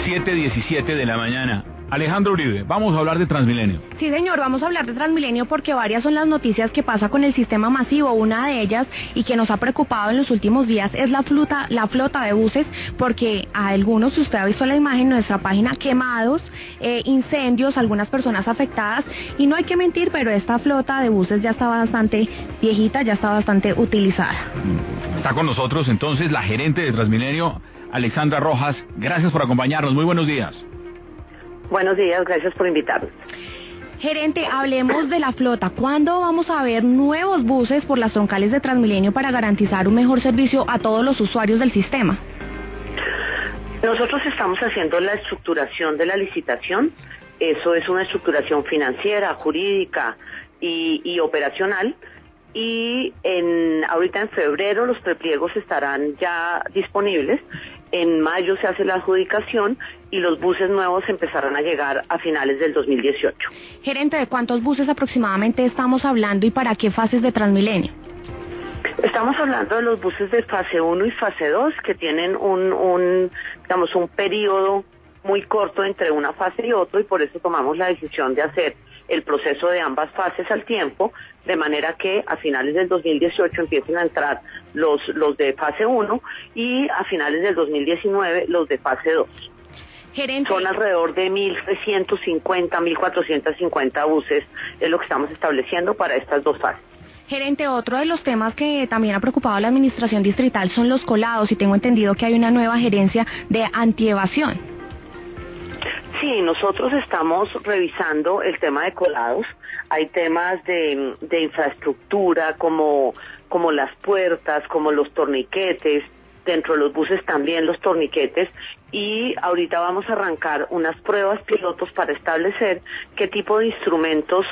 7:17 de la mañana. Alejandro Uribe, vamos a hablar de Transmilenio. Sí, señor, vamos a hablar de Transmilenio porque varias son las noticias que pasa con el sistema masivo. Una de ellas, y que nos ha preocupado en los últimos días, es la flota de buses, porque a algunos, si usted ha visto la imagen en nuestra página, quemados, incendios, algunas personas afectadas, y no hay que mentir, pero esta flota de buses ya está bastante viejita, ya está bastante utilizada. Está con nosotros entonces la gerente de Transmilenio, Alexandra Rojas. Gracias por acompañarnos, muy buenos días. Buenos días, gracias por invitarme. Gerente, hablemos de la flota. ¿Cuándo vamos a ver nuevos buses por las troncales de Transmilenio para garantizar un mejor servicio a todos los usuarios del sistema? Nosotros estamos haciendo la estructuración de la licitación. Eso es una estructuración financiera, jurídica y operacional. Y ahorita en febrero los prepliegos estarán ya disponibles. En mayo se hace la adjudicación y los buses nuevos empezarán a llegar a finales del 2018. Gerente, ¿de cuántos buses aproximadamente estamos hablando y para qué fases de Transmilenio? Estamos hablando de los buses de fase 1 y fase 2 que tienen un periodo muy corto entre una fase y otra, y por eso tomamos la decisión de hacer el proceso de ambas fases al tiempo, de manera que a finales del 2018 empiecen a entrar los de fase 1 y a finales del 2019 los de fase 2. Gerente. Son alrededor de 1.350, 1.450 buses, es lo que estamos estableciendo para estas dos fases. Gerente, otro de los temas que también ha preocupado a la administración distrital son los colados, y tengo entendido que hay una nueva gerencia de antievasión. Sí, nosotros estamos revisando el tema de colados. Hay temas de infraestructura como las puertas, como los torniquetes, dentro de los buses también los torniquetes, y ahorita vamos a arrancar unas pruebas pilotos para establecer qué tipo de instrumentos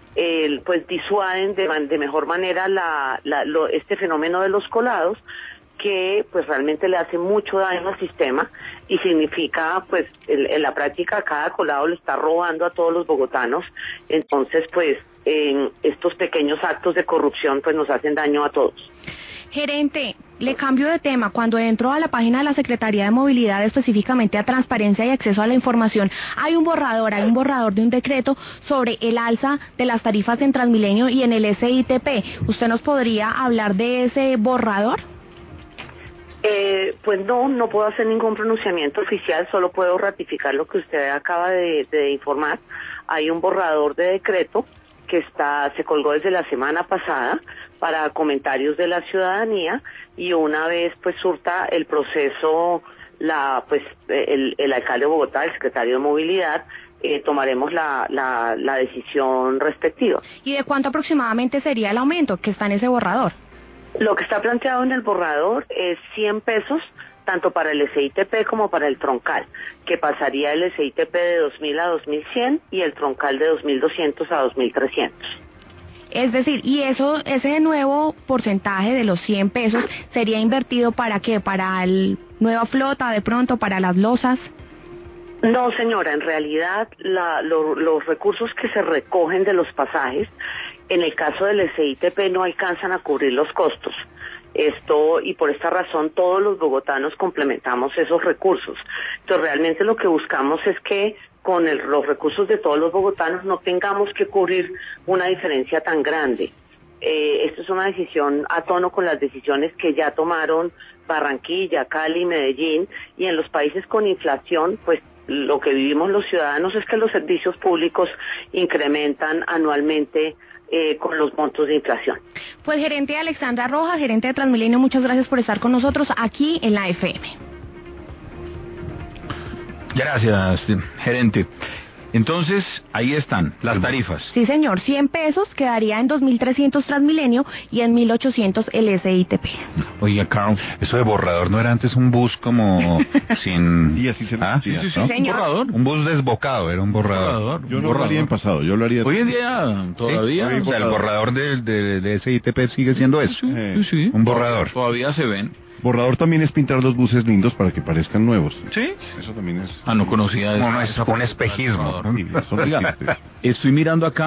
disuaden de mejor manera este fenómeno de los colados, que pues realmente le hace mucho daño al sistema y significa pues en la práctica cada colado le está robando a todos los bogotanos. Entonces pues estos pequeños actos de corrupción pues nos hacen daño a todos. Gerente, le cambio de tema. Cuando entro a la página de la Secretaría de Movilidad, específicamente a Transparencia y Acceso a la Información, hay un borrador de un decreto sobre el alza de las tarifas en Transmilenio y en el SITP. ¿Usted nos podría hablar de ese borrador? Pues no puedo hacer ningún pronunciamiento oficial, solo puedo ratificar lo que usted acaba de informar. Hay un borrador de decreto que se colgó desde la semana pasada para comentarios de la ciudadanía, y una vez pues surta el proceso el alcalde de Bogotá, el secretario de Movilidad, tomaremos la decisión respectiva. ¿Y de cuánto aproximadamente sería el aumento que está en ese borrador? Lo que está planteado en el borrador es 100 pesos, tanto para el SITP como para el troncal, que pasaría el SITP de 2.000 a 2.100 y el troncal de 2.200 a 2.300. Es decir, ¿y ese nuevo porcentaje de los 100 pesos sería invertido para qué? ¿Para la nueva flota, de pronto, para las losas? No, señora, en realidad los recursos que se recogen de los pasajes, en el caso del SITP no alcanzan a cubrir los costos. Y por esta razón todos los bogotanos complementamos esos recursos. Entonces realmente lo que buscamos es que con los recursos de todos los bogotanos no tengamos que cubrir una diferencia tan grande. Esto es una decisión a tono con las decisiones que ya tomaron Barranquilla, Cali, Medellín, y en los países con inflación, pues lo que vivimos los ciudadanos es que los servicios públicos incrementan anualmente con los montos de inflación. Pues gerente Alexandra Rojas, gerente de Transmilenio, muchas gracias por estar con nosotros aquí en la FM. Gracias, gerente. Entonces, ahí están las tarifas. Sí, señor, 100 pesos quedaría en 2.300 Transmilenio y en 1.800 el SITP. Oiga, Carl, eso de borrador no era antes un bus como sin... Y así se Sí, ¿no? un borrador. Un bus desbocado, era un borrador. Yo no lo haría en pasado, yo lo haría... Hoy en día todavía... Sí, o sea, el borrador de SITP sigue siendo eso. Sí. Un borrador. Todavía se ven. Borrador también es pintar los buses lindos para que parezcan nuevos. ¿Sí? Eso también es... No conocía eso. No, es un espejismo. Sí, eso no Oiga, existe. estoy mirando acá